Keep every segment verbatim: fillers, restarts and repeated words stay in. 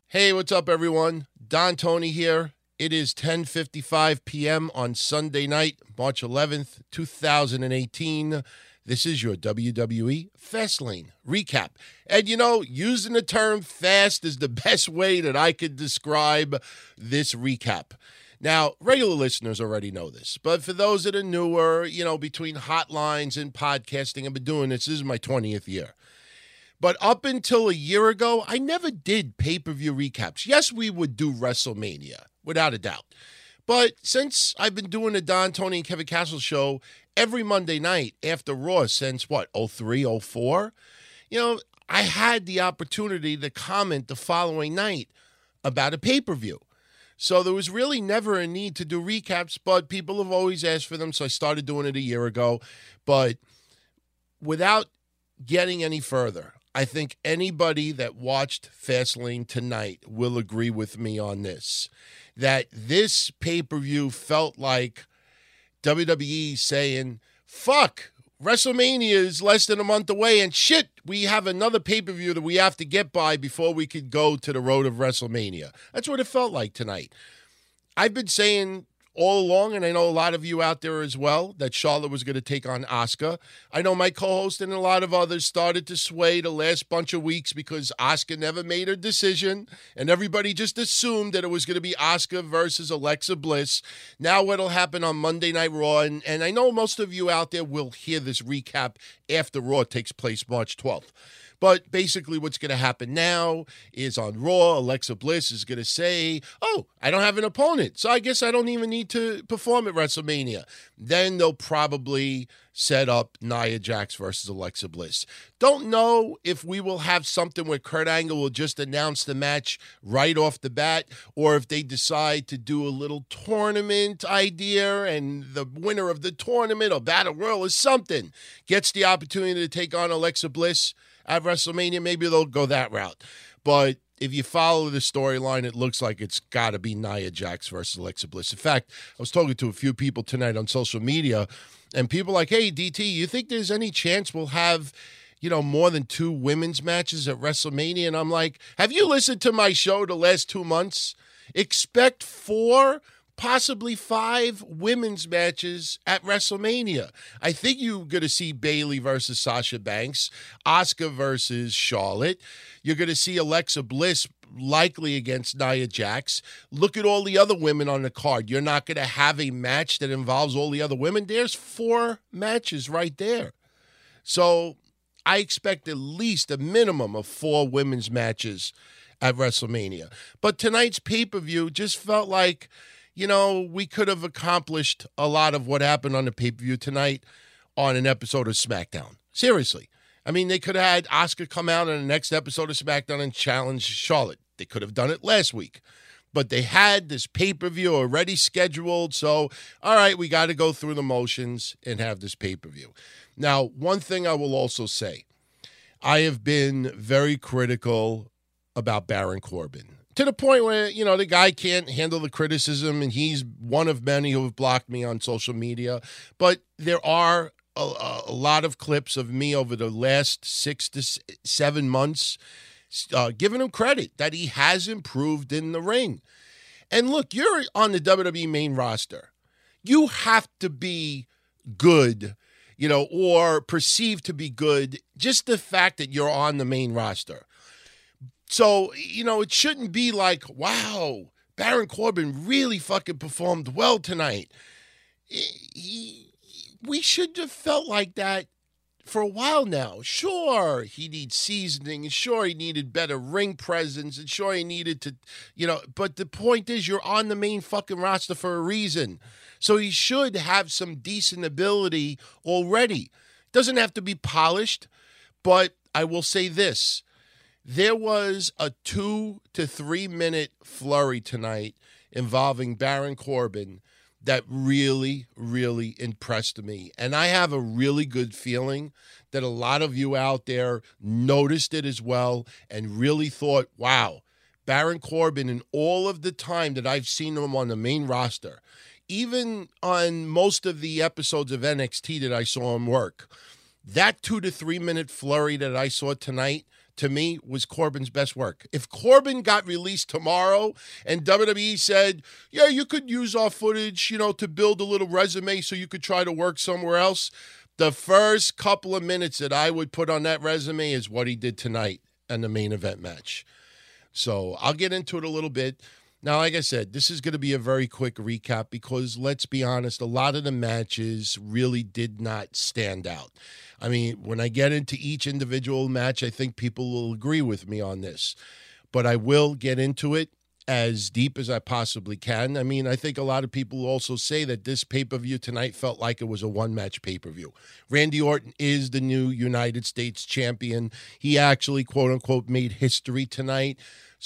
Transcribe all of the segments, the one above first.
Hey, what's up, everyone? Don Tony here. It is ten fifty-five p.m. on Sunday night, March eleventh, twenty eighteen. This is your W W E Fastlane recap. And, you know, using the term fast is the best way that I could describe this recap. Now, regular listeners already know this, but for those that are newer, you know, between hotlines and podcasting, I've been doing this. This is my twentieth year. But up until a year ago, I never did pay-per-view recaps. Yes, we would do WrestleMania, without a doubt. But since I've been doing the Don, Tony, and Kevin Castle show every Monday night after Raw since, what, oh three, oh four? You know, I had the opportunity to comment the following night about a pay-per-view. So there was really never a need to do recaps, but people have always asked for them, so I started doing it a year ago. But without getting any further, I think anybody that watched Fastlane tonight will agree with me on this, that this pay-per-view felt like W W E saying, fuck, WrestleMania is less than a month away, and shit, we have another pay-per-view that we have to get by before we could go to the road of WrestleMania. That's what it felt like tonight. I've been saying all along, and I know a lot of you out there as well, that Charlotte was going to take on Asuka. I know my co-host and a lot of others started to sway the last bunch of weeks because Asuka never made her decision, and everybody just assumed that it was going to be Asuka versus Alexa Bliss. Now what'll happen on Monday Night Raw, and, and I know most of you out there will hear this recap after Raw takes place March twelfth. But basically what's going to happen now is on Raw, Alexa Bliss is going to say, oh, I don't have an opponent, so I guess I don't even need to perform at WrestleMania. Then they'll probably set up Nia Jax versus Alexa Bliss. Don't know if we will have something where Kurt Angle will just announce the match right off the bat, or if they decide to do a little tournament idea and the winner of the tournament or Battle Royal or something gets the opportunity to take on Alexa Bliss at WrestleMania. Maybe they'll go that route. But if you follow the storyline, it looks like it's got to be Nia Jax versus Alexa Bliss. In fact, I was talking to a few people tonight on social media, and people like, hey, D T, you think there's any chance we'll have, you know, more than two women's matches at WrestleMania? And I'm like, have you listened to my show the last two months? Expect four, possibly five women's matches at WrestleMania. I think you're going to see Bayley versus Sasha Banks, Asuka versus Charlotte. You're going to see Alexa Bliss likely against Nia Jax. Look at all the other women on the card. You're not going to have a match that involves all the other women. There's four matches right there. So I expect at least a minimum of four women's matches at WrestleMania. But tonight's pay-per-view just felt like, you know, we could have accomplished a lot of what happened on the pay-per-view tonight on an episode of SmackDown. Seriously. I mean, they could have had Asuka come out on the next episode of SmackDown and challenge Charlotte. They could have done it last week. But they had this pay-per-view already scheduled, so, all right, we got to go through the motions and have this pay-per-view. Now, one thing I will also say, I have been very critical about Baron Corbin, to the point where, you know, the guy can't handle the criticism, and he's one of many who have blocked me on social media. But there are a, a lot of clips of me over the last six to seven months uh, giving him credit that he has improved in the ring. And look, you're on the W W E main roster. You have to be good, you know, or perceived to be good, just the fact that you're on the main roster. So, you know, it shouldn't be like, wow, Baron Corbin really fucking performed well tonight. He, we should have felt like that for a while now. Sure, he needs seasoning, and sure, he needed better ring presence, and sure, he needed to, you know, but the point is, you're on the main fucking roster for a reason. So he should have some decent ability already. Doesn't have to be polished, but I will say this. There was a two to three minute flurry tonight involving Baron Corbin that really, really impressed me. And I have a really good feeling that a lot of you out there noticed it as well and really thought, wow, Baron Corbin, in all of the time that I've seen him on the main roster, even on most of the episodes of N X T that I saw him work, that two to three minute flurry that I saw tonight, to me, was Corbin's best work. If Corbin got released tomorrow and W W E said, yeah, you could use our footage, you know, to build a little resume so you could try to work somewhere else, the first couple of minutes that I would put on that resume is what he did tonight in the main event match. So I'll get into it a little bit. Now, like I said, this is going to be a very quick recap because, let's be honest, a lot of the matches really did not stand out. I mean, when I get into each individual match, I think people will agree with me on this. But I will get into it as deep as I possibly can. I mean, I think a lot of people also say that this pay-per-view tonight felt like it was a one-match pay-per-view. Randy Orton is the new United States champion. He actually, quote-unquote, made history tonight.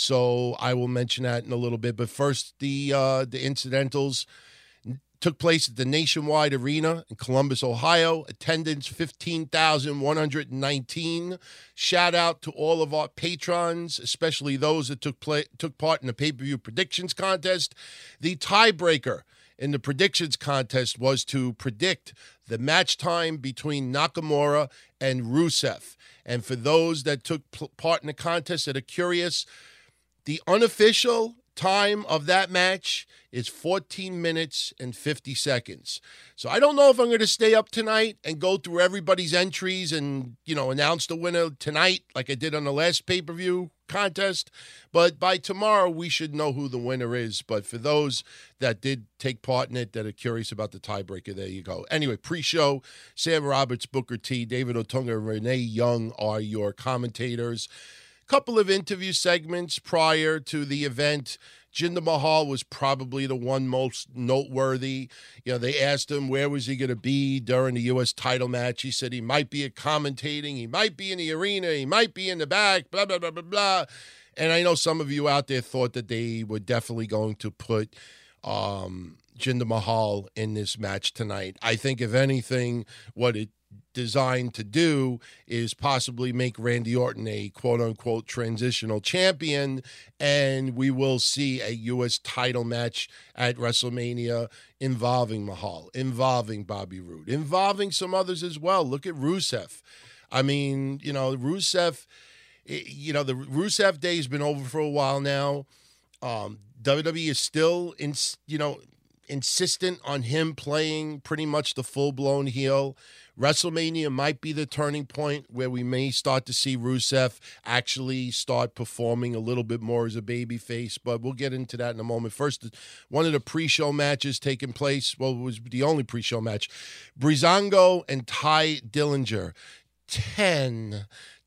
So I will mention that in a little bit. But first, the uh, the incidentals took place at the Nationwide Arena in Columbus, Ohio. Attendance fifteen thousand one hundred nineteen. Shout out to all of our patrons, especially those that took play, took part in the pay-per-view predictions contest. The tiebreaker in the predictions contest was to predict the match time between Nakamura and Rusev. And for those that took pl- part in the contest that are curious, the unofficial time of that match is fourteen minutes and fifty seconds. So I don't know if I'm going to stay up tonight and go through everybody's entries and, you know, announce the winner tonight like I did on the last pay-per-view contest. But by tomorrow, we should know who the winner is. But for those that did take part in it that are curious about the tiebreaker, there you go. Anyway, pre-show, Sam Roberts, Booker T, David Otunga, and Renee Young are your commentators. Couple of interview segments prior to the event. Jinder Mahal was probably the one most noteworthy. You know, they asked him where was he going to be during the U S title match. He said he might be at commentating, he might be in the arena, he might be in the back, blah, blah, blah, blah, blah. And I know some of you out there thought that they were definitely going to put um, Jinder Mahal in this match tonight. I think, if anything, what it designed to do is possibly make Randy Orton a quote-unquote transitional champion, and we will see a U S title match at WrestleMania involving Mahal, involving Bobby Roode, involving some others as well. Look at Rusev. I mean, you know, Rusev, you know, the Rusev day has been over for a while now. Um, W W E is still, in, you know, insistent on him playing pretty much the full-blown heel. WrestleMania might be the turning point where we may start to see Rusev actually start performing a little bit more as a babyface, but we'll get into that in a moment. First, one of the pre-show matches taking place, well, it was the only pre-show match, Breezango and Ty Dillinger. ten,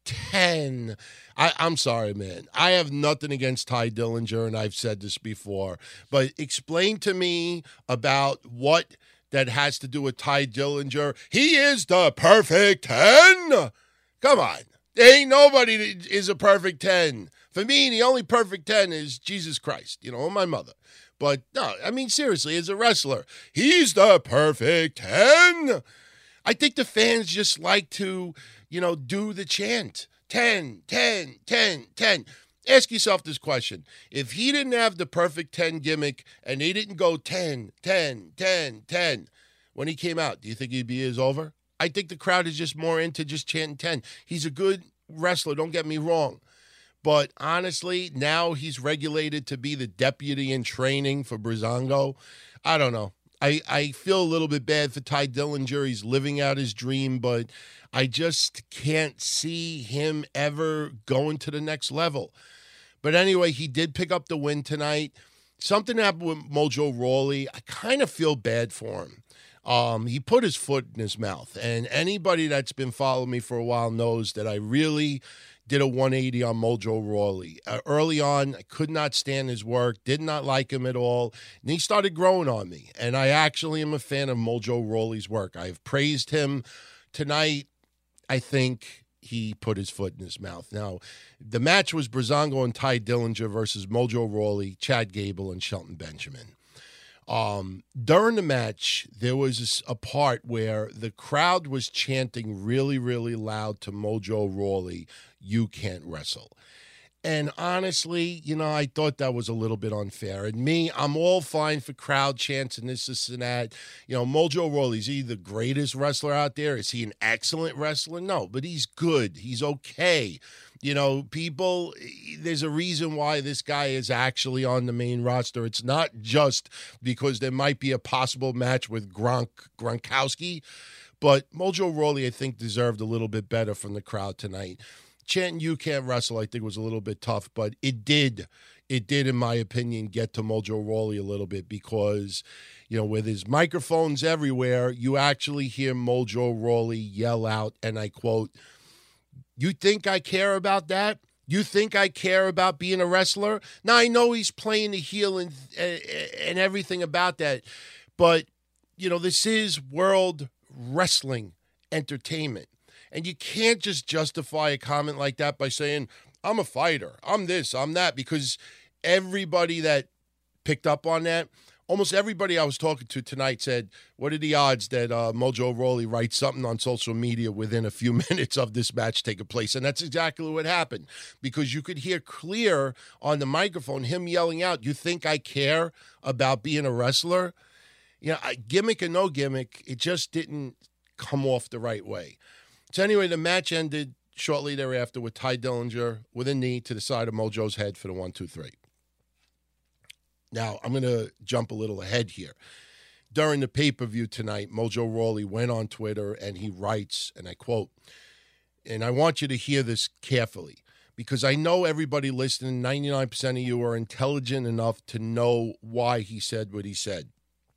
ten. I, I'm sorry, man. I have nothing against Ty Dillinger, and I've said this before, but explain to me about what that has to do with Ty Dillinger. He is the perfect ten. Come on. There ain't nobody that is a perfect ten. For me, the only perfect ten is Jesus Christ, you know, my mother. But no, I mean, seriously, as a wrestler, he's the perfect ten. I think the fans just like to, you know, do the chant. ten, ten, ten, ten. Ask yourself this question. If he didn't have the perfect ten gimmick and he didn't go ten, ten, ten, ten when he came out, do you think he'd be as over? I think the crowd is just more into just chanting ten. He's a good wrestler, don't get me wrong. But honestly, now he's regulated to be the deputy in training for Breezango. I don't know. I, I feel a little bit bad for Ty Dillinger. He's living out his dream, but I just can't see him ever going to the next level. But anyway, he did pick up the win tonight. Something happened with Mojo Rawley. I kind of feel bad for him. Um, he put his foot in his mouth. And anybody that's been following me for a while knows that I really did a one eighty on Mojo Rawley. Uh, early on, I could not stand his work, did not like him at all. And he started growing on me. And I actually am a fan of Mojo Rawley's work. I've praised him tonight. I think he put his foot in his mouth. Now, the match was Breezango and Ty Dillinger versus Mojo Rawley, Chad Gable, and Shelton Benjamin. Um, during the match, there was a part where the crowd was chanting really, really loud to Mojo Rawley, "You can't wrestle." And honestly, you know, I thought that was a little bit unfair. And me, I'm all fine for crowd chants and this, this, and that. You know, Mojo Rawley, is he the greatest wrestler out there? Is he an excellent wrestler? No, but he's good. He's okay. You know, people, there's a reason why this guy is actually on the main roster. It's not just because there might be a possible match with Gronk, Gronkowski, but Mojo Rawley, I think, deserved a little bit better from the crowd tonight. Chanting "You Can't Wrestle," I think, was a little bit tough, but it did, it did, in my opinion, get to Mojo Rawley a little bit because, you know, with his microphones everywhere, you actually hear Mojo Rawley yell out, and I quote, "You think I care about that? You think I care about being a wrestler?" Now, I know he's playing the heel and, and everything about that, but, you know, this is World Wrestling Entertainment. And you can't just justify a comment like that by saying, "I'm a fighter, I'm this, I'm that," because everybody that picked up on that, almost everybody I was talking to tonight said, what are the odds that uh, Mojo Rawley writes something on social media within a few minutes of this match taking place? And that's exactly what happened, because you could hear clear on the microphone him yelling out, "You think I care about being a wrestler?" You know, gimmick or no gimmick, it just didn't come off the right way. So anyway, the match ended shortly thereafter with Ty Dillinger with a knee to the side of Mojo's head for the one, two, three. Now, I'm going to jump a little ahead here. During the pay-per-view tonight, Mojo Rawley went on Twitter and he writes, and I quote, and I want you to hear this carefully, because I know everybody listening, ninety-nine percent of you are intelligent enough to know why he said what he said.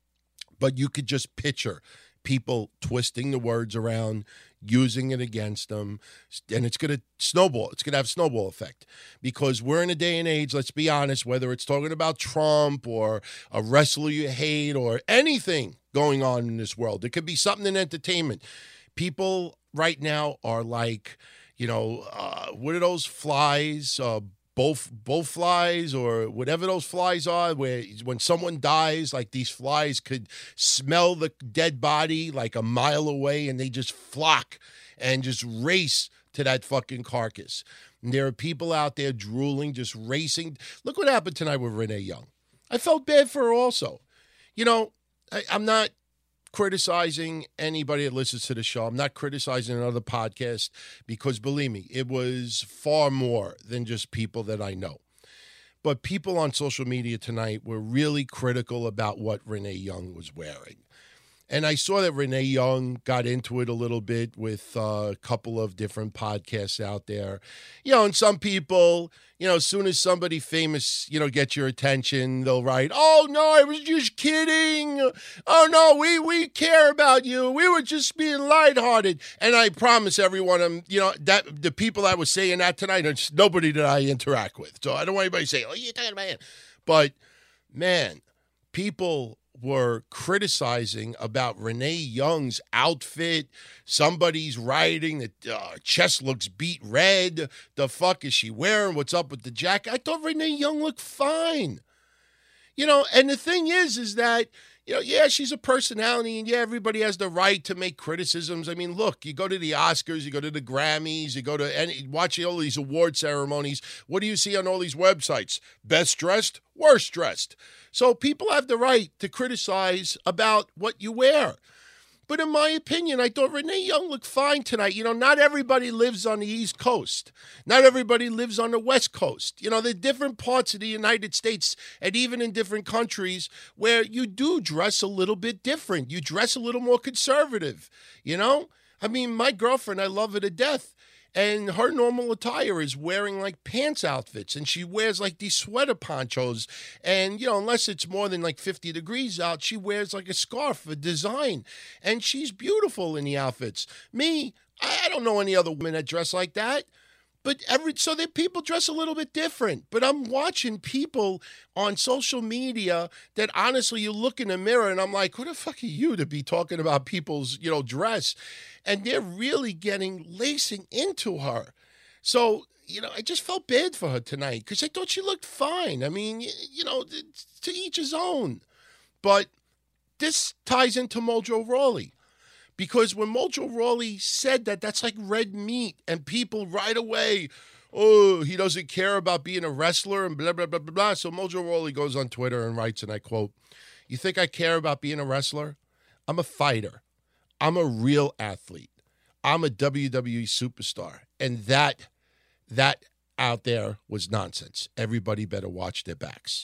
But you could just picture people twisting the words around, using it against them, and it's going to snowball. It's going to have a snowball effect, because we're in a day and age, let's be honest, whether it's talking about Trump or a wrestler you hate or anything going on in this world. It could be something in entertainment. People right now are like, you know, uh, what are those flies, uh, both both flies or whatever those flies are, where when someone dies, like these flies could smell the dead body like a mile away and they just flock and just race to that fucking carcass. And there are people out there drooling, just racing. Look what happened tonight with Renee Young. I felt bad for her also. You know, I, I'm not criticizing anybody that listens to the show. I'm not criticizing another podcast, because believe me, it was far more than just people that I know. But people on social media tonight were really critical about what Renee Young was wearing. And I saw that Renee Young got into it a little bit with uh, a couple of different podcasts out there. You know, and some people, you know, as soon as somebody famous, you know, gets your attention, they'll write, "Oh, no, I was just kidding. Oh, no, we, we care about you. We were just being lighthearted." And I promise everyone, um, you know, that the people that were saying that tonight are just nobody that I interact with. So I don't want anybody to say, "Oh, you're talking about him." But, man, people were criticizing about Renee Young's outfit. Somebody's writing that uh, chest looks beat red. The fuck is she wearing? What's up with the jacket? I thought Renee Young looked fine. You know, and the thing is, is that, you know, yeah, she's a personality, and yeah, everybody has the right to make criticisms. I mean, look, you go to the Oscars, you go to the Grammys, you go to any, watch all these award ceremonies. What do you see on all these websites? Best dressed, worst dressed. So people have the right to criticize about what you wear. But in my opinion, I thought Renee Young looked fine tonight. You know, not everybody lives on the East Coast. Not everybody lives on the West Coast. You know, there are different parts of the United States and even in different countries where you do dress a little bit different. You dress a little more conservative, you know? I mean, my girlfriend, I love her to death. And her normal attire is wearing like pants outfits, and she wears like these sweater ponchos. And, you know, unless it's more than like fifty degrees out, she wears like a scarf, a design. And she's beautiful in the outfits. Me, I don't know any other women that dress like that. But every so that people dress a little bit different. But I'm watching people on social media that honestly, you look in the mirror and I'm like, who the fuck are you to be talking about people's, you know, dress? And they're really getting lacing into her. So, you know, I just felt bad for her tonight because I thought she looked fine. I mean, you know, to each his own. But this ties into Mojo Rawley. Because when Mojo Rawley said that, that's like red meat. And people right away, oh, he doesn't care about being a wrestler and blah, blah, blah, blah, blah. So Mojo Rawley goes on Twitter and writes, and I quote, "You think I care about being a wrestler? I'm a fighter. I'm a real athlete. I'm a W W E superstar. And that that out there was nonsense. Everybody better watch their backs.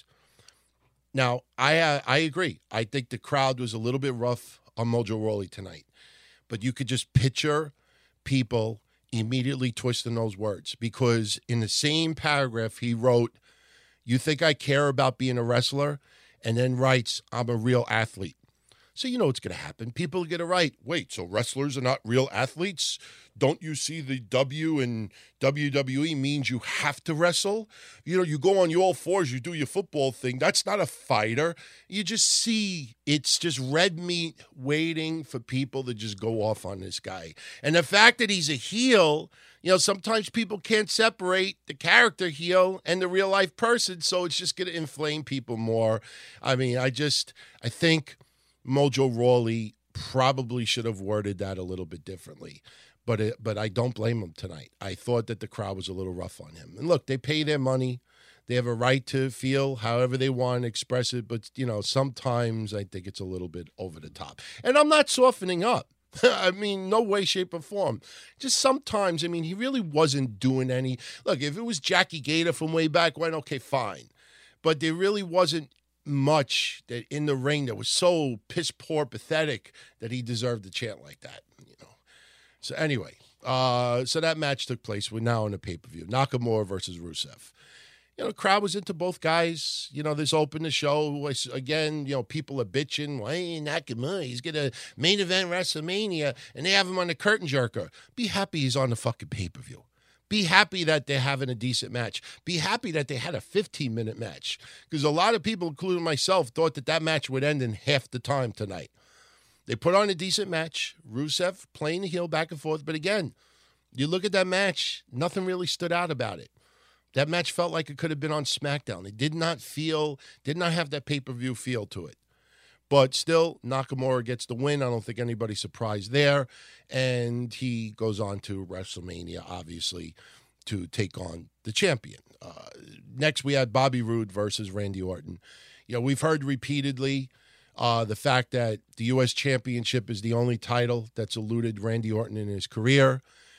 Now, I uh, I agree. I think the crowd was a little bit rough on Mojo Rawley tonight. But you could just picture people immediately twisting those words, because in the same paragraph he wrote, "You think I care about being a wrestler?" and then writes, "I'm a real athlete." So you know what's going to happen. People get it right. Wait, so wrestlers are not real athletes? Don't you see the W in W W E means you have to wrestle? You know, you go on your all fours, you do your football thing. That's not a fighter. You just see it's just red meat waiting for people to just go off on this guy. And the fact that he's a heel, you know, sometimes people can't separate the character heel and the real life person. So it's just going to inflame people more. I mean, I just, I think Mojo Rawley probably should have worded that a little bit differently. But it, but I don't blame him tonight. I thought that the crowd was a little rough on him. And look, they pay their money. They have a right to feel however they want and express it. But, you know, sometimes I think it's a little bit over the top. And I'm not softening up. I mean, no way, shape, or form. Just sometimes, I mean, he really wasn't doing any. Look, if it was Jackie Gator from way back when, okay, fine. But there really wasn't much that in the ring that was so piss poor, pathetic that he deserved a chant like that, you know. So anyway, uh, so that match took place. We're now on the pay-per-view. Nakamura versus Rusev. You know, the crowd was into both guys. You know, this opened the show. Again, you know, people are bitching. Why ain't Nakamura? He's going to main event WrestleMania, and they have him on the curtain jerker. Be happy he's on the fucking pay-per-view. Be happy that they're having a decent match. Be happy that they had a fifteen-minute match. Because a lot of people, including myself, thought that that match would end in half the time tonight. They put on a decent match. Rusev playing the heel back and forth. But again, you look at that match, nothing really stood out about it. That match felt like it could have been on SmackDown. It did not feel, did not have that pay-per-view feel to it. But still, Nakamura gets the win. I don't think anybody's surprised there. And he goes on to WrestleMania, obviously, to take on the champion. Uh, next, we had Bobby Roode versus Randy Orton. You know, we've heard repeatedly uh, the fact that the U S Championship is the only title that's eluded Randy Orton in his career.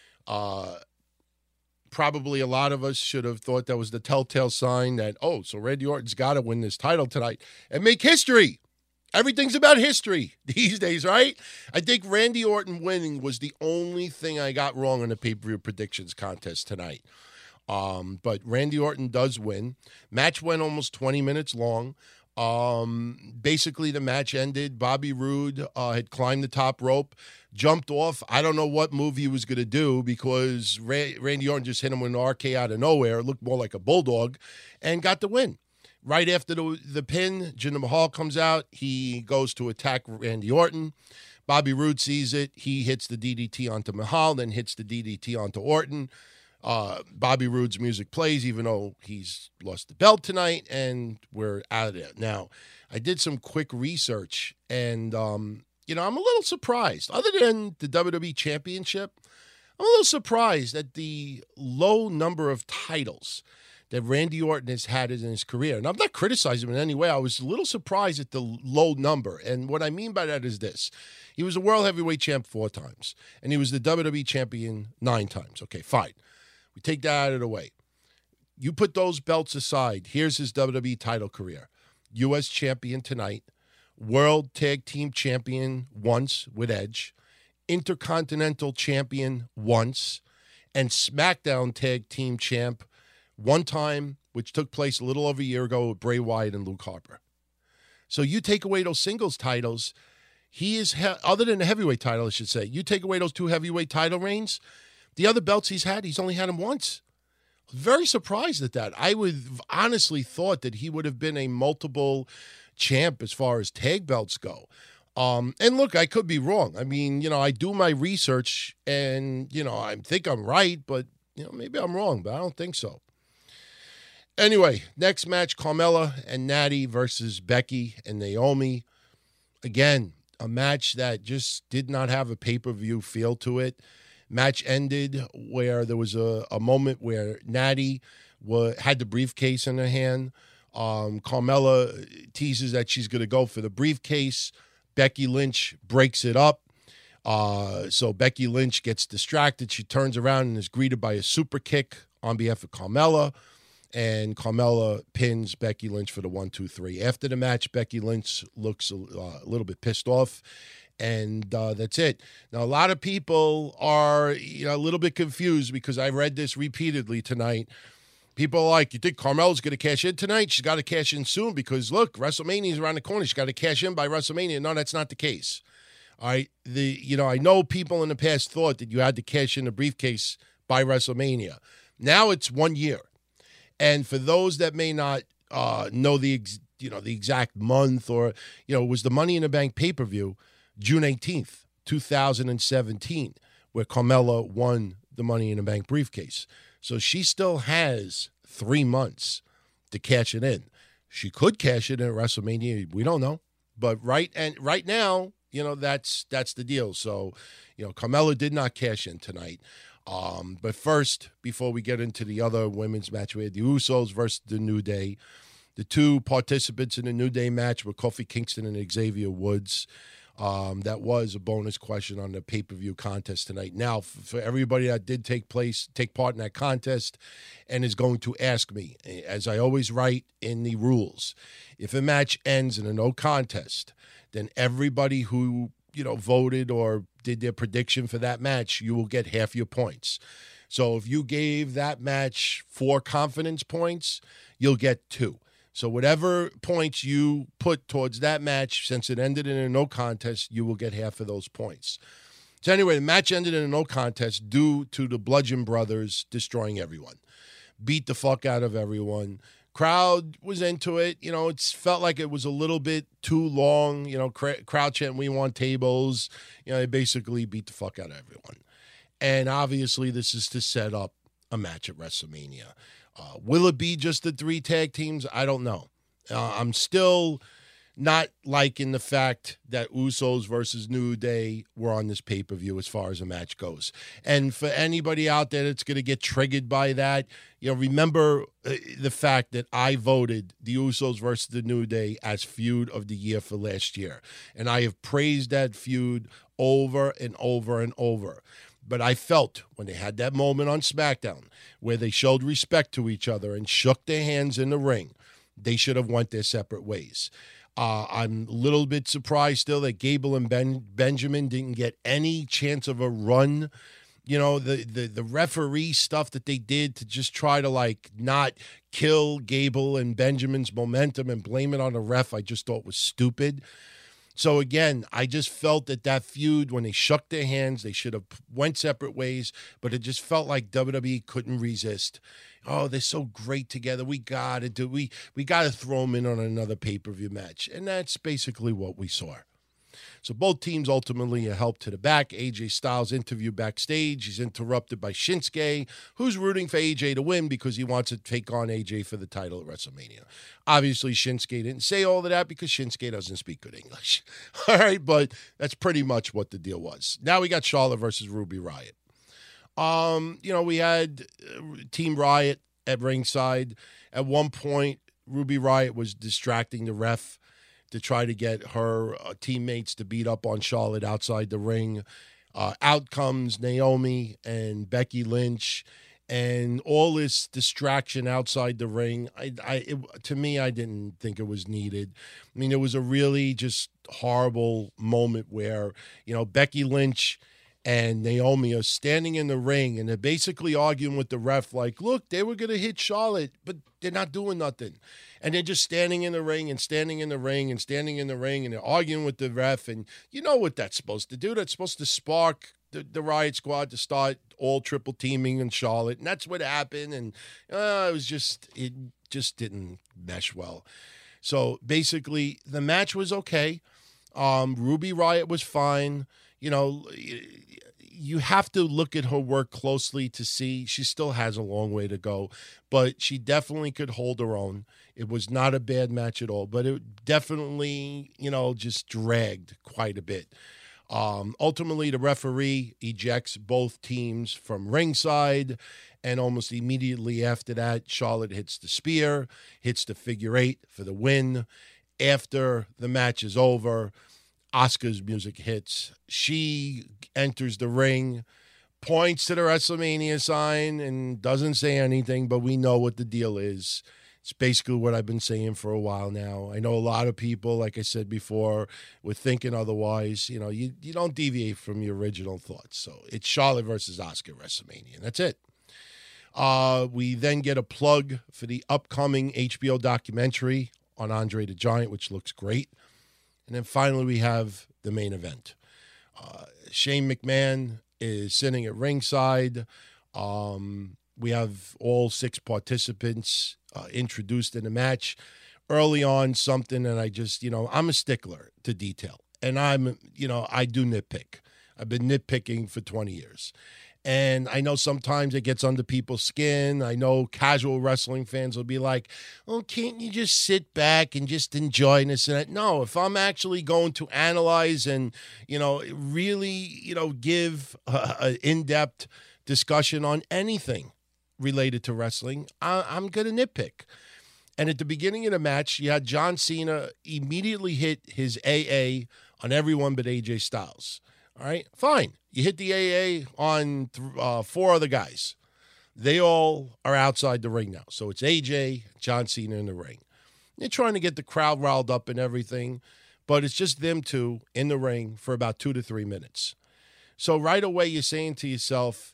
Uh, probably a lot of us should have thought that was the telltale sign that, oh, so Randy Orton's got to win this title tonight and make history. Everything's about history these days, right? I think Randy Orton winning was the only thing I got wrong in the pay-per-view predictions contest tonight. Um, but Randy Orton does win. Match went almost twenty minutes long. Um, basically, the match ended. Bobby Roode uh, had climbed the top rope, jumped off. I don't know what move he was going to do because Ra- Randy Orton just hit him with an R K out of nowhere. It looked more like a bulldog and got the win. Right after the, the pin, Jinder Mahal comes out. He goes to attack Randy Orton. Bobby Roode sees it. He hits the D D T onto Mahal, then hits the D D T onto Orton. Uh, Bobby Roode's music plays, even though he's lost the belt tonight, and we're out of there. Now, I did some quick research, and, um, you know, I'm a little surprised. Other than the W W E Championship, I'm a little surprised at the low number of titles that Randy Orton has had in his career. And I'm not criticizing him in any way. I was a little surprised at the low number. And what I mean by that is this. He was a world heavyweight champ four times, and he was the W W E champion nine times. Okay, fine. We take that out of the way. You put those belts aside. Here's his W W E title career. U S champion tonight. World Tag Team Champion once with Edge. Intercontinental Champion once. And SmackDown Tag Team Champ one time, which took place a little over a year ago with Bray Wyatt and Luke Harper. So you take away those singles titles, he is, he- other than the heavyweight title, I should say, you take away those two heavyweight title reigns, the other belts he's had, he's only had them once. Very surprised at that. I would honestly thought that he would have been a multiple champ as far as tag belts go. Um, and look, I could be wrong. I mean, you know, I do my research and, you know, I think I'm right, but, you know, maybe I'm wrong, but I don't think so. Anyway, next match, Carmella and Natty versus Becky and Naomi. Again, a match that just did not have a pay-per-view feel to it. Match ended where there was a, a moment where Natty wa- had the briefcase in her hand. Um, Carmella teases that she's going to go for the briefcase. Becky Lynch breaks it up. Uh, so Becky Lynch gets distracted. She turns around and is greeted by a super kick on behalf of Carmella, and Carmella pins Becky Lynch for the one, two, three. After the match, Becky Lynch looks a, uh, a little bit pissed off, and uh, that's it. Now, a lot of people are you know, a little bit confused because I read this repeatedly tonight. People are like, you think Carmella's going to cash in tonight? She's got to cash in soon because, look, WrestleMania's around the corner. She's got to cash in by WrestleMania. No, that's not the case. All right, the you know, I know people in the past thought that you had to cash in a briefcase by WrestleMania. Now it's one year. And for those that may not uh, know the ex- you know the exact month, or you know, it was the Money in the Bank pay-per-view, June eighteenth, two thousand seventeen, where Carmella won the Money in the Bank briefcase. So she still has three months to cash it in. She could cash it in at WrestleMania. We don't know, but right and right now, you know, that's that's the deal. So, you know, Carmella did not cash in tonight. Um, but first, before we get into the other women's match, we had the Usos versus the New Day. The two participants in the New Day match were Kofi Kingston and Xavier Woods. Um, that was a bonus question on the pay-per-view contest tonight. Now, f- for everybody that did take place, take part in that contest and is going to ask me, as I always write in the rules, if a match ends in a no contest, then everybody who you know, voted or did their prediction for that match, you will get half your points. So if you gave that match four confidence points, you'll get two. So whatever points you put towards that match, since it ended in a no contest, you will get half of those points. So anyway, the match ended in a no contest due to the Bludgeon Brothers destroying everyone. Beat the fuck out of everyone. Crowd was into it. You know, it felt like it was a little bit too long. You know, cr- crowd chanting, we want tables. You know, they basically beat the fuck out of everyone. And obviously, this is to set up a match at WrestleMania. Uh, will it be just the three tag teams? I don't know. Uh, I'm still not liking the fact that Usos versus New Day were on this pay-per-view as far as a match goes. And for anybody out there that's going to get triggered by that, you know, remember uh, the fact that I voted the Usos versus the New Day as feud of the year for last year. And I have praised that feud over and over and over. But I felt when they had that moment on SmackDown where they showed respect to each other and shook their hands in the ring, they should have went their separate ways. Uh, I'm a little bit surprised still that Gable and Ben Benjamin didn't get any chance of a run. You know, the, the, the referee stuff that they did to just try to, like, not kill Gable and Benjamin's momentum and blame it on the ref, I just thought was stupid. So, again, I just felt that that feud, when they shook their hands, they should have went separate ways, but it just felt like W W E couldn't resist. Oh, they're so great together. We got to do, we, we got to throw them in on another pay-per-view match. And that's basically what we saw. So both teams ultimately are helped to the back. A J Styles interview backstage. He's interrupted by Shinsuke, who's rooting for A J to win because he wants to take on A J for the title at WrestleMania. Obviously, Shinsuke didn't say all of that because Shinsuke doesn't speak good English. All right, but that's pretty much what the deal was. Now we got Charlotte versus Ruby Riott. Um, you know, we had Team Riott at ringside. At one point, Ruby Riott was distracting the ref to try to get her uh, teammates to beat up on Charlotte outside the ring. Uh, out comes Naomi and Becky Lynch, and all this distraction outside the ring. I, I, it, to me, I didn't think it was needed. I mean, it was a really just horrible moment where, you know, Becky Lynch and Naomi are standing in the ring, and they're basically arguing with the ref like, look, they were going to hit Charlotte, but they're not doing nothing. And they're just standing in the ring and standing in the ring and standing in the ring, and they're arguing with the ref. And you know what that's supposed to do? That's supposed to spark the, the Riot Squad to start all triple teaming in Charlotte. And that's what happened. And uh, it was just, it just didn't mesh well. So basically, the match was okay. Um, Ruby Riott was fine. You know, you have to look at her work closely to see she still has a long way to go, but she definitely could hold her own. It was not a bad match at all, but it definitely, you know, just dragged quite a bit. Um, ultimately, the referee ejects both teams from ringside, and almost immediately after that, Charlotte hits the spear, hits the figure eight for the win. After the match is over, Asuka's music hits. She enters the ring, points to the WrestleMania sign and doesn't say anything, but we know what the deal is. It's basically what I've been saying for a while now. I know a lot of people, like I said before, were thinking otherwise. You know, you, you don't deviate from your original thoughts. So it's Charlotte versus Asuka at WrestleMania. That's it. Uh, we then get a plug for the upcoming H B O documentary on Andre the Giant, which looks great. And then finally we have the main event. Uh, Shane McMahon is sitting at ringside. Um, we have all six participants uh, introduced in the match. Early on, something, and I just, you know, I'm a stickler to detail. And I'm, you know, I do nitpick. I've been nitpicking for twenty years. And I know sometimes it gets under people's skin. I know casual wrestling fans will be like, oh, can't you just sit back and just enjoy this and that? No, if I'm actually going to analyze and, you know, really, you know, give an in-depth discussion on anything related to wrestling, I, I'm going to nitpick. And at the beginning of the match, you had John Cena immediately hit his A A on everyone but A J Styles. All right, fine. You hit the A A on th- uh, four other guys. They all are outside the ring now. So it's A J, John Cena in the ring. They're trying to get the crowd riled up and everything, but it's just them two in the ring for about two to three minutes. So right away you're saying to yourself,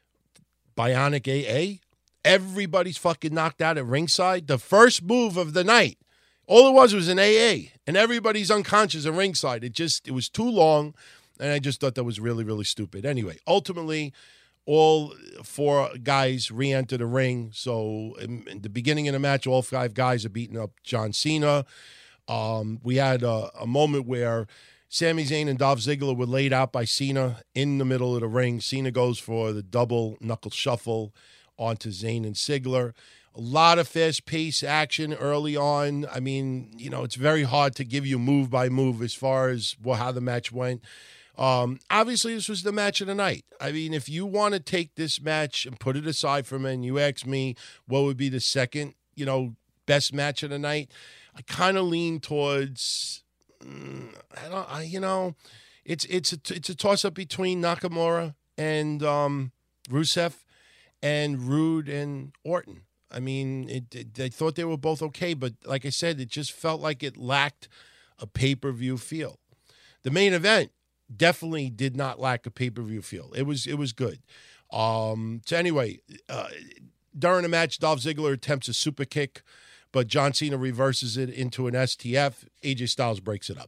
Bionic A A? Everybody's fucking knocked out at ringside. The first move of the night, all it was was an A A, and everybody's unconscious at ringside. It just, it was too long. And I just thought that was really, really stupid. Anyway, ultimately, all four guys re-enter the ring. So in, in the beginning of the match, all five guys are beating up John Cena. Um, we had a, a moment where Sami Zayn and Dolph Ziggler were laid out by Cena in the middle of the ring. Cena goes for the double knuckle shuffle onto Zayn and Ziggler. A lot of fast-paced action early on. I mean, you know, it's very hard to give you move by move as far as well, how the match went. Um, obviously, this was the match of the night. I mean, if you want to take this match and put it aside for me and you ask me what would be the second, you know, best match of the night, I kind of lean towards, mm, I don't, I, you know, it's it's a, it's a toss-up between Nakamura and um, Rusev and Rude and Orton. I mean, it, it, I thought they were both okay, but like I said, it just felt like it lacked a pay-per-view feel. The main event definitely did not lack a pay-per-view feel. It was it was good. Um, so anyway, uh, during the match, Dolph Ziggler attempts a super kick, but John Cena reverses it into an S T F. A J Styles breaks it up.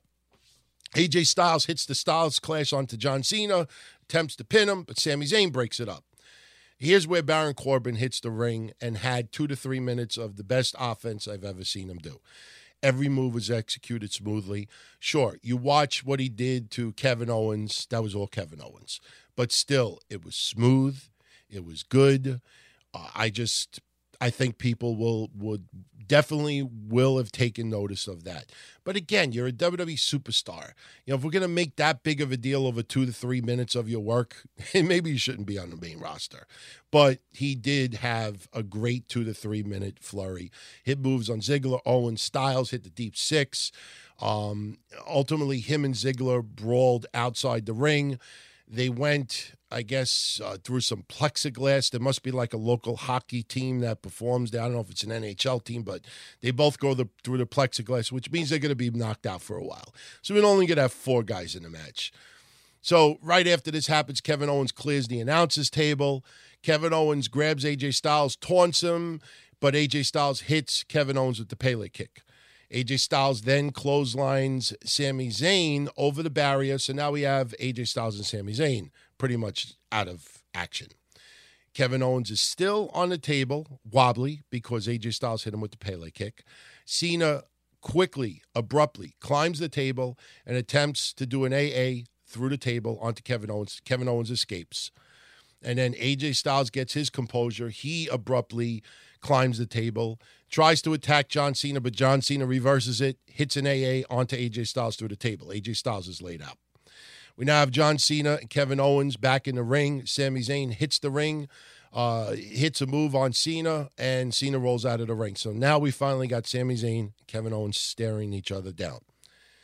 A J Styles hits the Styles Clash onto John Cena, attempts to pin him, but Sami Zayn breaks it up. Here's where Baron Corbin hits the ring and had two to three minutes of the best offense I've ever seen him do. Every move was executed smoothly. Sure, you watch what he did to Kevin Owens. That was all Kevin Owens. But still, it was smooth. It was good. Uh, I just, I think people will would definitely will have taken notice of that. But again, you're a W W E superstar. You know, if we're going to make that big of a deal over two to three minutes of your work, maybe you shouldn't be on the main roster. But he did have a great two to three minute flurry. Hit moves on Ziggler, Owens, Styles, hit the deep six. Um, ultimately, him and Ziggler brawled outside the ring. They went, I guess, uh, through some plexiglass. There must be like a local hockey team that performs there. I don't know if it's an N H L team, but they both go the, through the plexiglass, which means they're going to be knocked out for a while. So we're only going to have four guys in the match. So right after this happens, Kevin Owens clears the announcer's table. Kevin Owens grabs A J Styles, taunts him, but A J Styles hits Kevin Owens with the Pele kick. A J Styles then clotheslines Sami Zayn over the barrier. So now we have A J Styles and Sami Zayn pretty much out of action. Kevin Owens is still on the table, wobbly, because A J Styles hit him with the Pele kick. Cena quickly, abruptly climbs the table and attempts to do an A A through the table onto Kevin Owens. Kevin Owens escapes. And then A J Styles gets his composure. He abruptly climbs the table, tries to attack John Cena, but John Cena reverses it, hits an A A onto A J Styles through the table. A J Styles is laid out. We now have John Cena and Kevin Owens back in the ring. Sami Zayn hits the ring, uh, hits a move on Cena, and Cena rolls out of the ring. So now we finally got Sami Zayn and Kevin Owens staring each other down.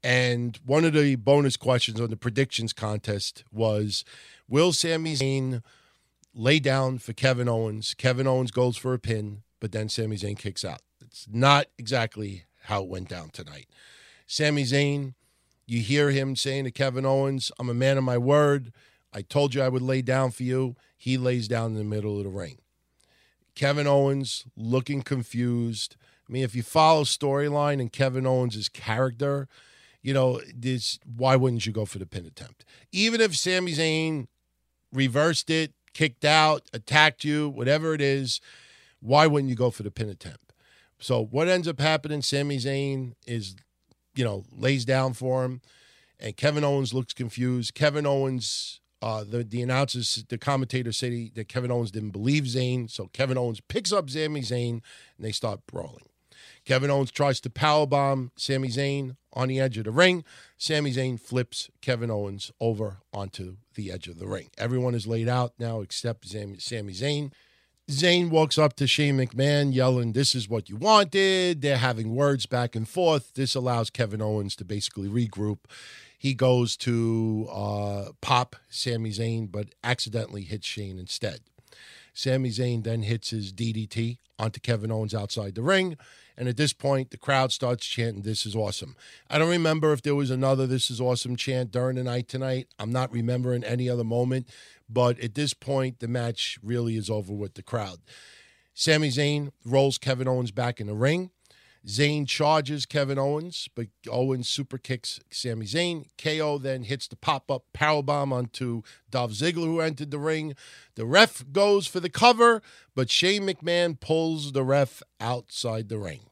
And one of the bonus questions on the predictions contest was, will Sami Zayn lay down for Kevin Owens? Kevin Owens goes for a pin, but then Sami Zayn kicks out. It's not exactly how it went down tonight. Sami Zayn, you hear him saying to Kevin Owens, I'm a man of my word. I told you I would lay down for you. He lays down in the middle of the ring. Kevin Owens looking confused. I mean, if you follow storyline and Kevin Owens' character, you know, this, why wouldn't you go for the pin attempt? Even if Sami Zayn reversed it, kicked out, attacked you, whatever it is, why wouldn't you go for the pin attempt? So what ends up happening, Sami Zayn is, you know, lays down for him, and Kevin Owens looks confused. Kevin Owens, uh, the, the announcers, the commentators say that Kevin Owens didn't believe Zayn, so Kevin Owens picks up Sami Zayn, and they start brawling. Kevin Owens tries to powerbomb Sami Zayn on the edge of the ring. Sami Zayn flips Kevin Owens over onto the edge of the ring. Everyone is laid out now except Sami Zayn. Zayn walks up to Shane McMahon yelling, this is what you wanted. They're having words back and forth. This allows Kevin Owens to basically regroup. He goes to uh, pop Sami Zayn, but accidentally hits Shane instead. Sami Zayn then hits his D D T onto Kevin Owens outside the ring. And at this point, the crowd starts chanting, this is awesome. I don't remember if there was another this is awesome chant during the night tonight. I'm not remembering any other moment. But at this point, the match really is over with the crowd. Sami Zayn rolls Kevin Owens back in the ring. Zayn charges Kevin Owens, but Owens super kicks Sami Zayn. K O then hits the pop-up powerbomb onto Dolph Ziggler, who entered the ring. The ref goes for the cover, but Shane McMahon pulls the ref outside the ring.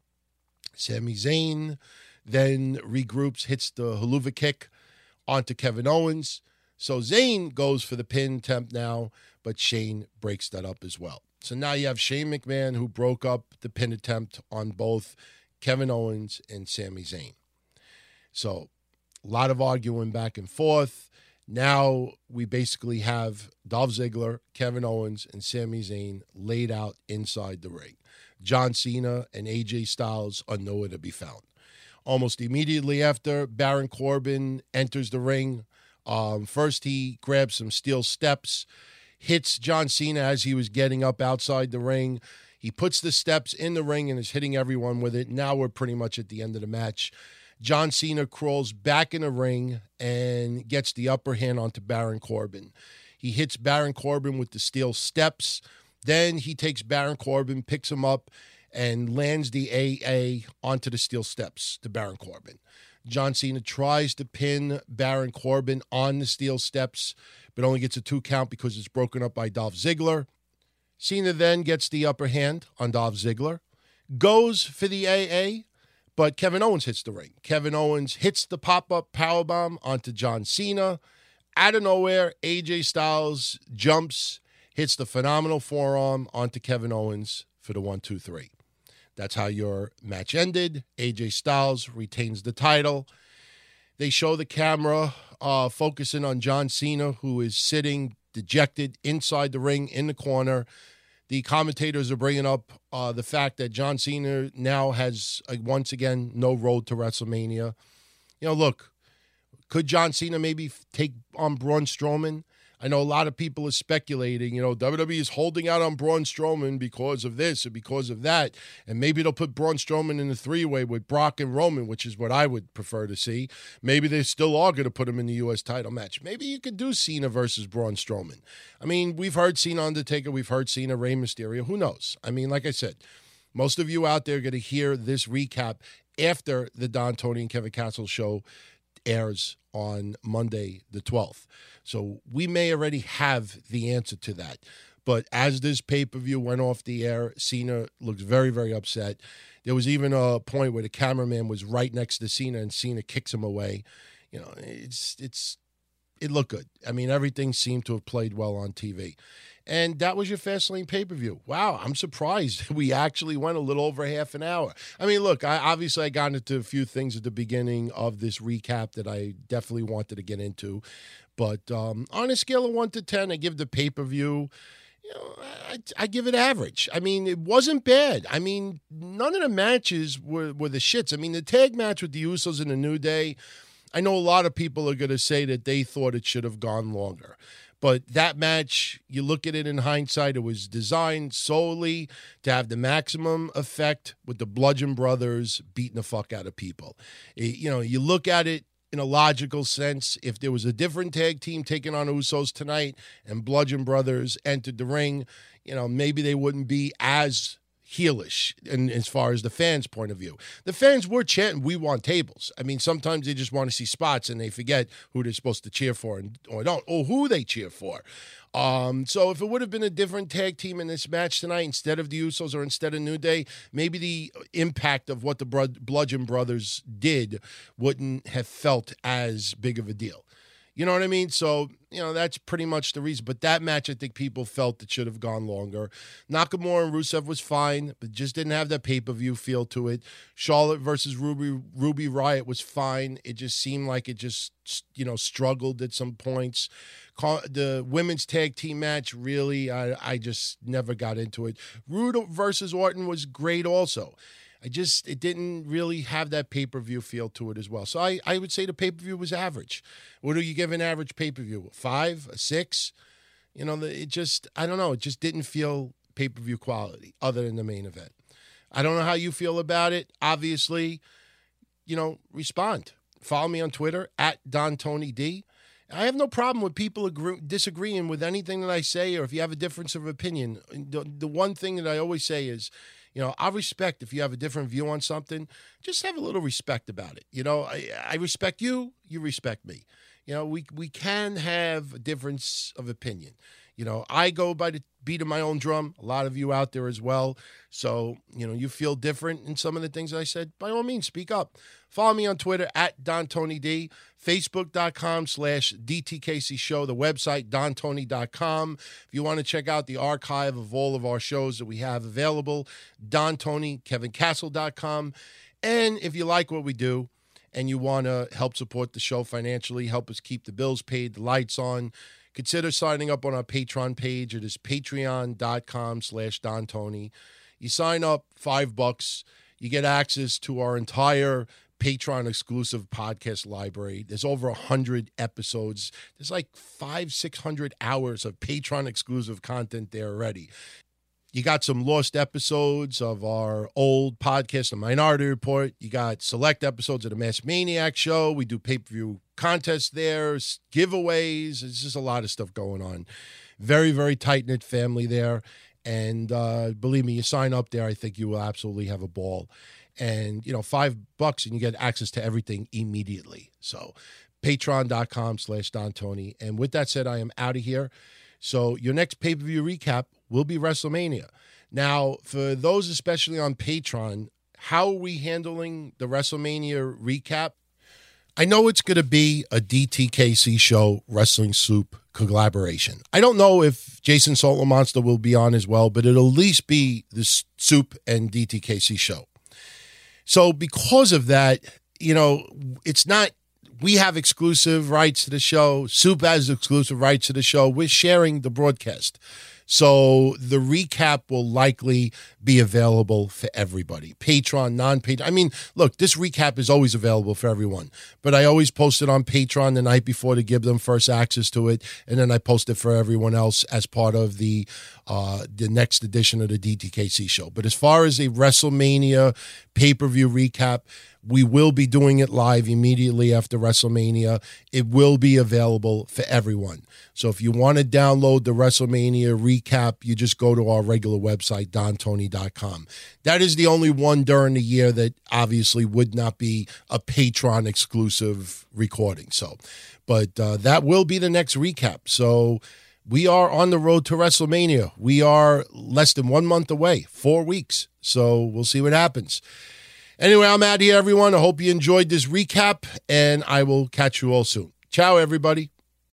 Sami Zayn then regroups, hits the haluva kick onto Kevin Owens. So Zayn goes for the pin attempt now, but Shane breaks that up as well. So now you have Shane McMahon, who broke up the pin attempt on both Kevin Owens and Sami Zayn. So a lot of arguing back and forth. Now we basically have Dolph Ziggler, Kevin Owens, and Sami Zayn laid out inside the ring. John Cena and A J Styles are nowhere to be found. Almost immediately after, Baron Corbin enters the ring. Um, first, he grabs some steel steps, hits John Cena as he was getting up outside the ring. He puts the steps in the ring and is hitting everyone with it. Now we're pretty much at the end of the match. John Cena crawls back in the ring and gets the upper hand onto Baron Corbin. He hits Baron Corbin with the steel steps. Then he takes Baron Corbin, picks him up, and lands the A A onto the steel steps to Baron Corbin. John Cena tries to pin Baron Corbin on the steel steps, but only gets a two count because it's broken up by Dolph Ziggler. Cena then gets the upper hand on Dolph Ziggler, goes for the A A, but Kevin Owens hits the ring. Kevin Owens hits the pop-up powerbomb onto John Cena. Out of nowhere, A J Styles jumps, hits the phenomenal forearm onto Kevin Owens for the one, two, three. That's how your match ended. A J Styles retains the title. They show the camera uh, focusing on John Cena, who is sitting dejected inside the ring in the corner. The commentators are bringing up uh, the fact that John Cena now has, uh, once again, no road to WrestleMania. You know, look, could John Cena maybe take on Braun Strowman? I know a lot of people are speculating, you know, W W E is holding out on Braun Strowman because of this or because of that. And maybe they'll put Braun Strowman in the three-way with Brock and Roman, which is what I would prefer to see. Maybe they still are going to put him in the U S title match. Maybe you could do Cena versus Braun Strowman. I mean, we've heard Cena Undertaker. We've heard Cena Rey Mysterio. Who knows? I mean, like I said, most of you out there are going to hear this recap after the Don, Tony, and Kevin Castle show airs on Monday the twelfth. So we may already have the answer to that. But as this pay-per-view went off the air, Cena looked very, very upset. There was even a point where the cameraman was right next to Cena and Cena kicks him away. You know, it's it's it looked good. I mean, everything seemed to have played well on T V. And that was your Fastlane pay-per-view. Wow, I'm surprised we actually went a little over half an hour. I mean, look, I obviously I got into a few things at the beginning of this recap that I definitely wanted to get into. But um, on a scale of one to ten, I give the pay-per-view you know, I, I give it average. I mean, it wasn't bad. I mean, none of the matches were, were the shits. I mean, the tag match with the Usos and the New Day, I know a lot of people are going to say that they thought it should have gone longer. But that match, you look at it in hindsight, it was designed solely to have the maximum effect with the Bludgeon Brothers beating the fuck out of people. It, you know, you look at it in a logical sense. If there was a different tag team taking on Usos tonight and Bludgeon Brothers entered the ring, you know, maybe they wouldn't be as heelish in, as far as the fans' point of view. The fans were chanting, "We want tables." I mean, sometimes they just want to see spots and they forget who they're supposed to cheer for and or don't, or who they cheer for. Um, so if it would have been a different tag team in this match tonight, instead of the Usos or instead of New Day, maybe the impact of what the Bludgeon Brothers did wouldn't have felt as big of a deal. You know what I mean? So, you know, that's pretty much the reason. But that match, I think people felt it should have gone longer. Nakamura and Rusev was fine, but just didn't have that pay-per-view feel to it. Charlotte versus Ruby Ruby Riott was fine. It just seemed like it just, you know, struggled at some points. The women's tag team match, really, I, I just never got into it. Rude versus Orton was great also. I just, it didn't really have that pay-per-view feel to it as well. So I, I would say the pay-per-view was average. What do you give an average pay-per-view? A five? A six? You know, it just, I don't know. It just didn't feel pay-per-view quality other than the main event. I don't know how you feel about it. Obviously, you know, respond. Follow me on Twitter, at Don Tony D. I have no problem with people agree, disagreeing with anything that I say, or if you have a difference of opinion. The, the one thing that I always say is, you know, I respect if you have a different view on something, just have a little respect about it. You know, I, I respect you, you respect me. You know, we we can have a difference of opinion. You know, I go by the beat of my own drum. A lot of you out there as well. So, you know, you feel different in some of the things I said. By all means, speak up. Follow me on Twitter at Don Tony D, Facebook.com slash DTKC Show, the website, Don Tony dot com. If you want to check out the archive of all of our shows that we have available, Don Tony, Kevin Castle dot com. And if you like what we do and you want to help support the show financially, help us keep the bills paid, the lights on, consider signing up on our Patreon page. It is patreon.com slash Don Tony. You sign up, five bucks. You get access to our entire Patreon exclusive podcast library. There's over a hundred episodes. There's like five, six hundred hours of Patreon exclusive content there already. You got some lost episodes of our old podcast, The Minority Report. You got select episodes of the Mass Maniac Show. We do pay-per-view contests there, giveaways. There's just a lot of stuff going on. Very, very tight-knit family there. And uh, believe me, you sign up there, I think you will absolutely have a ball. And, you know, five bucks and you get access to everything immediately. So patreon.com slash Don Tony. And with that said, I am out of here. So your next pay-per-view recap will be WrestleMania. Now, for those especially on Patreon, how are we handling the WrestleMania recap? I know it's going to be a D T K C Show Wrestling Soup collaboration. I don't know if Jason Solo Monster will be on as well, but it'll at least be the Soup and D T K C Show. So because of that, you know, it's not, we have exclusive rights to the show. Soup has exclusive rights to the show. We're sharing the broadcast. So the recap will likely be available for everybody. Patreon, non-Patreon. I mean, look, this recap is always available for everyone. But I always post it on Patreon the night before to give them first access to it. And then I post it for everyone else as part of the uh, the next edition of the D T K C show. But as far as a WrestleMania pay-per-view recap, we will be doing it live immediately after WrestleMania. It will be available for everyone. So if you want to download the WrestleMania recap, you just go to our regular website, Don Tony dot com. That is the only one during the year that obviously would not be a Patreon exclusive recording. So, but uh, that will be the next recap. So we are on the road to WrestleMania. We are less than one month away, four weeks. So we'll see what happens. Anyway, I'm out here, everyone. I hope you enjoyed this recap, and I will catch you all soon. Ciao, everybody.